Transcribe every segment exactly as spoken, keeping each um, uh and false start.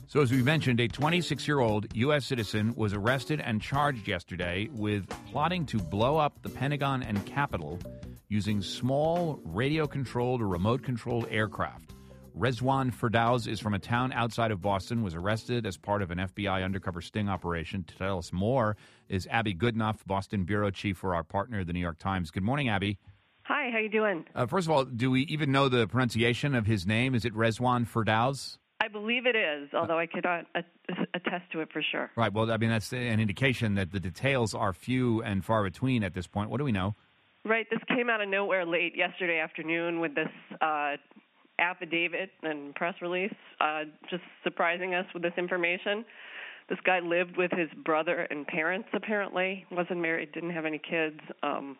So as we mentioned, a twenty-six-year-old U S citizen was arrested and charged yesterday with plotting to blow up the Pentagon and Capitol using small radio-controlled or remote-controlled aircraft. Rezwan Firdaus is from a town outside of Boston, was arrested as part of an F B I undercover sting operation. To tell us more is Abby Goodenough, Boston bureau chief for our partner, The New York Times. Good morning, Abby. Hi, how you doing? Uh, first of all, do we even know the pronunciation of his name? Is it Rezwan Firdaus? I believe it is, although I cannot attest to it for sure. Right. Well, I mean, that's an indication that the details are few and far between at this point. What do we know? Right. This came out of nowhere late yesterday afternoon with this uh, affidavit and press release, uh, just surprising us with this information. This guy lived with his brother and parents, apparently. Wasn't married, didn't have any kids. Um,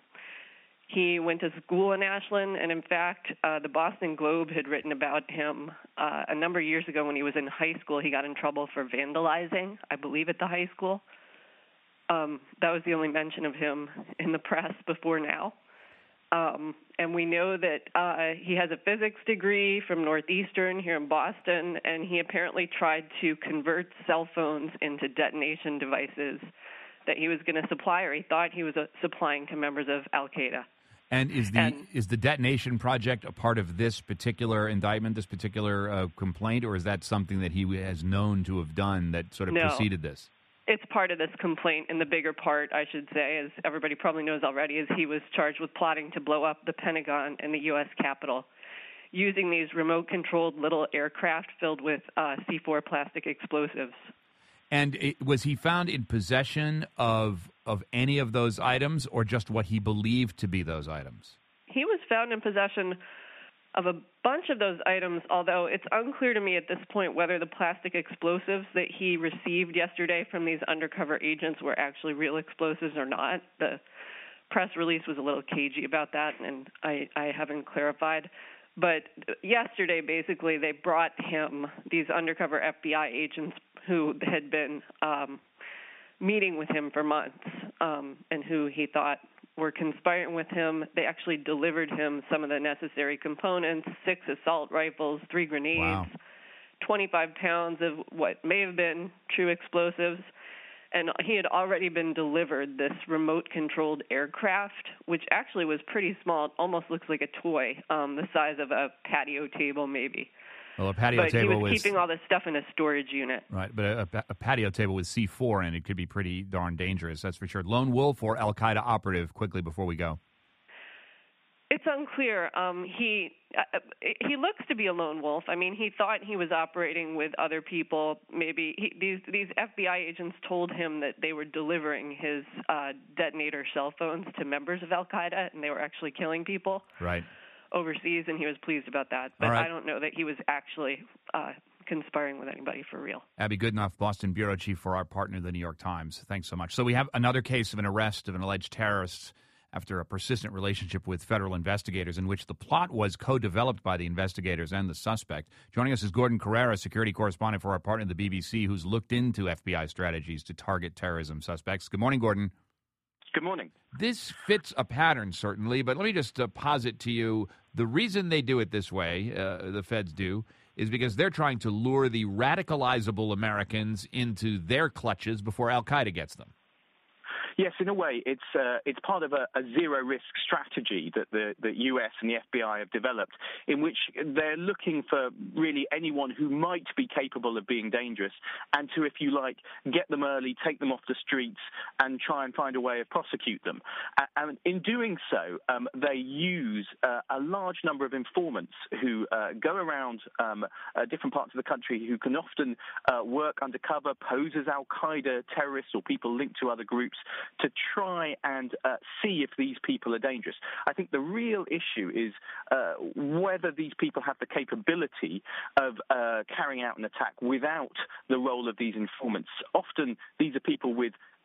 he went to school in Ashland, and in fact, uh, the Boston Globe had written about him uh, a number of years ago when he was in high school. He got in trouble for vandalizing, I believe, at the high school. Um, that was the only mention of him in the press before now. Um, and we know that uh, he has a physics degree from Northeastern here in Boston, and he apparently tried to convert cell phones into detonation devices that he was going to supply, or he thought he was uh, supplying to members of Al-Qaeda. And is the and, is the detonation project a part of this particular indictment, this particular uh, complaint, or is that something that he has known to have done that sort of no. preceded this? It's part of this complaint, and the bigger part, I should say, as everybody probably knows already, is he was charged with plotting to blow up the Pentagon and the U S Capitol using these remote-controlled little aircraft filled with uh, C four plastic explosives. And it, was he found in possession of of any of those items, or just what he believed to be those items? He was found in possession of a bunch of those items, although it's unclear to me at this point whether the plastic explosives that he received yesterday from these undercover agents were actually real explosives or not. The press release was a little cagey about that, and I, I haven't clarified. But yesterday, basically, they brought him, these undercover F B I agents who had been um, meeting with him for months um, and who he thought were conspiring with him. They actually delivered him some of the necessary components, six assault rifles, three grenades, wow. twenty-five pounds of what may have been true explosives. And he had already been delivered this remote-controlled aircraft, which actually was pretty small. It almost looks like a toy, um, the size of a patio table maybe. Well, a patio but table he was with, keeping all this stuff in a storage unit. Right, but a, a patio table with C four in it could be pretty darn dangerous, that's for sure. Lone wolf or Al-Qaeda operative, quickly before we go? It's unclear. Um, he uh, he looks to be a lone wolf. I mean, he thought he was operating with other people. Maybe he, these these F B I agents told him that they were delivering his uh, detonator cell phones to members of Al-Qaeda, and they were actually killing people right. overseas, and he was pleased about that. But right. I don't know that he was actually uh, conspiring with anybody for real. Abby Goodenough, Boston bureau chief for our partner, The New York Times. Thanks so much. So we have another case of an arrest of an alleged terrorist after a persistent relationship with federal investigators in which the plot was co-developed by the investigators and the suspect. Joining us is Gordon Correra, security correspondent for our partner, the B B C, who's looked into F B I strategies to target terrorism suspects. Good morning, Gordon. Good morning. This fits a pattern, certainly, but let me just uh, posit to you the reason they do it this way, uh, the feds do, is because they're trying to lure the radicalizable Americans into their clutches before Al-Qaeda gets them. Yes, in a way, it's uh, it's part of a, a zero-risk strategy that the, the U S and the F B I have developed, in which they're looking for really anyone who might be capable of being dangerous, and to, if you like, get them early, take them off the streets, and try and find a way of prosecute them. And in doing so, um, they use uh, a large number of informants who uh, go around um, uh, different parts of the country, who can often uh, work undercover, pose as Al-Qaeda terrorists or people linked to other groups, to try and uh, see if these people are dangerous. I think the real issue is uh, whether these people have the capability of uh, carrying out an attack without the role of these informants. Often these are people with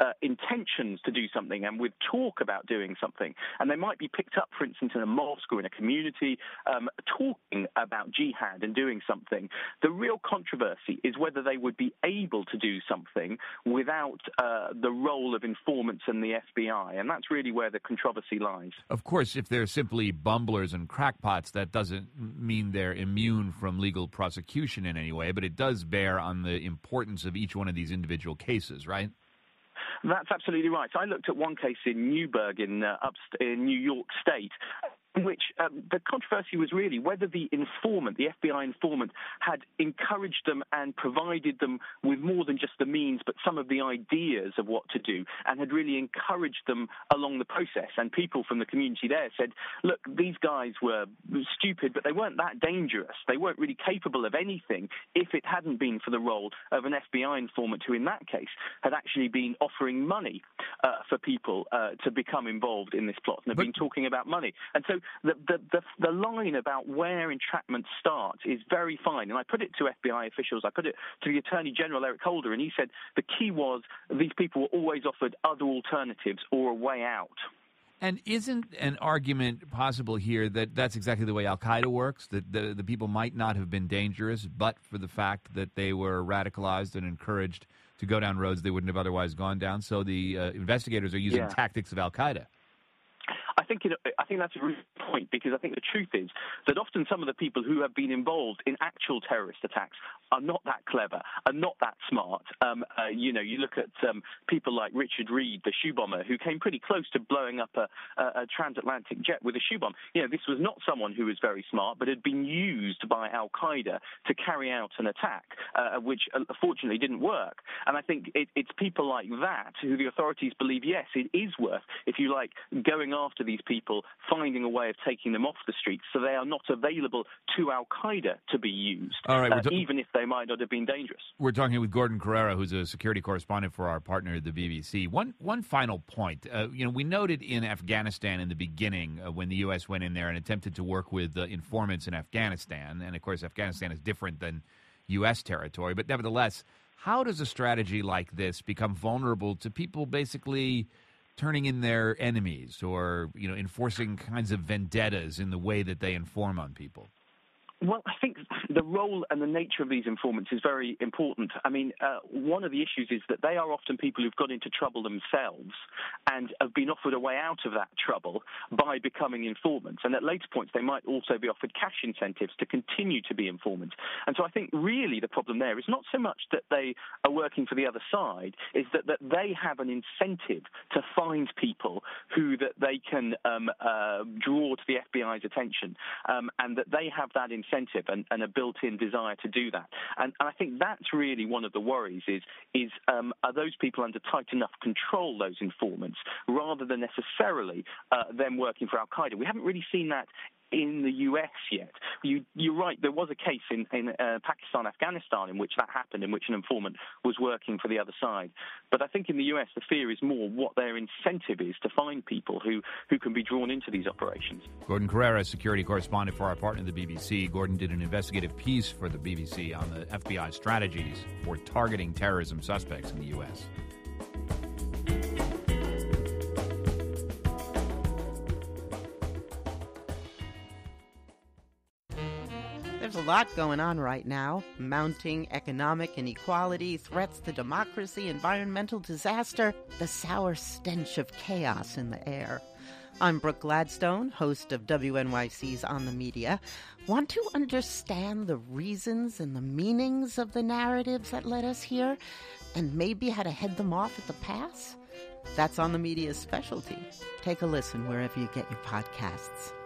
uh, intentions to do something and with talk about doing something. And they might be picked up, for instance, in a mosque or in a community, um, talking about jihad and doing something. The real controversy is whether they would be able to do something without uh, the role of informants and the F B I. And that's really where the controversy lies. Of course, if they're simply bumblers and crackpots, that doesn't mean they're immune from legal prosecution in any way, but it does bear on the importance of each one of these individual cases, right? That's absolutely right. I looked at one case in Newburgh in, uh, upst- in New York State, in which um, the controversy was really whether the informant, the F B I informant, had encouraged them and provided them with more than just the means, but some of the ideas of what to do, and had really encouraged them along the process. And people from the community there said, look, these guys were stupid, but they weren't that dangerous. They weren't really capable of anything if it hadn't been for the role of an F B I informant who, in that case, had actually been offering money uh, for people uh, to become involved in this plot, and had but- been talking about money. And so The, the, the, the line about where entrapment starts is very fine. And I put it to F B I officials, I put it to the Attorney General, Eric Holder, and he said the key was these people were always offered other alternatives or a way out. And isn't an argument possible here that that's exactly the way Al-Qaeda works, that the, the people might not have been dangerous, but for the fact that they were radicalized and encouraged to go down roads they wouldn't have otherwise gone down? So the uh, investigators are using yeah. tactics of Al-Qaeda. I think it, I think that's a really good point, because I think the truth is that often some of the people who have been involved in actual terrorist attacks are not that clever, are not that smart. Um, uh, you know, you look at um, people like Richard Reed, the shoe bomber, who came pretty close to blowing up a, a, a transatlantic jet with a shoe bomb. You know, this was not someone who was very smart, but had been used by Al-Qaeda to carry out an attack, uh, which uh, fortunately didn't work. And I think it, it's people like that who the authorities believe, yes, it is worth, if you like, going after these people, finding a way of taking them off the streets so they are not available to Al-Qaeda to be used, All right, uh, ta- even if they might not have been dangerous. We're talking with Gordon Corera, who's a security correspondent for our partner at the B B C. One one final point. Uh, you know, we noted in Afghanistan in the beginning uh, when the U S went in there and attempted to work with uh, informants in Afghanistan, and of course Afghanistan is different than U S territory, but nevertheless, how does a strategy like this become vulnerable to people basically turning in their enemies or, you know, enforcing kinds of vendettas in the way that they inform on people? Well, I think the role and the nature of these informants is very important. I mean, uh, one of the issues is that they are often people who've got into trouble themselves and have been offered a way out of that trouble by becoming informants. And at later points, they might also be offered cash incentives to continue to be informants. And so I think really the problem there is not so much that they are working for the other side, is that, that they have an incentive to find people who that they can um, uh, draw to the F B I's attention, um, and that they have that incentive And, and a built-in desire to do that. And, and I think that's really one of the worries is, is um, are those people under tight enough control, those informants, rather than necessarily uh, them working for Al-Qaeda. We haven't really seen that in the U S yet. You, you're right, there was a case in, in uh, Pakistan, Afghanistan, in which that happened, in which an informant was working for the other side. But I think in the U S, the fear is more what their incentive is to find people who, who can be drawn into these operations. Gordon Corera, security correspondent for our partner, the B B C. Gordon did an investigative piece for the B B C on the F B I strategies for targeting terrorism suspects in the U S. There's a lot going on right now. Mounting economic inequality, threats to democracy, environmental disaster, the sour stench of chaos in the air. I'm Brooke Gladstone, host of W N Y C's On the Media. Want to understand the reasons and the meanings of the narratives that led us here, and maybe how to head them off at the pass? That's On the Media's specialty. Take a listen wherever you get your podcasts.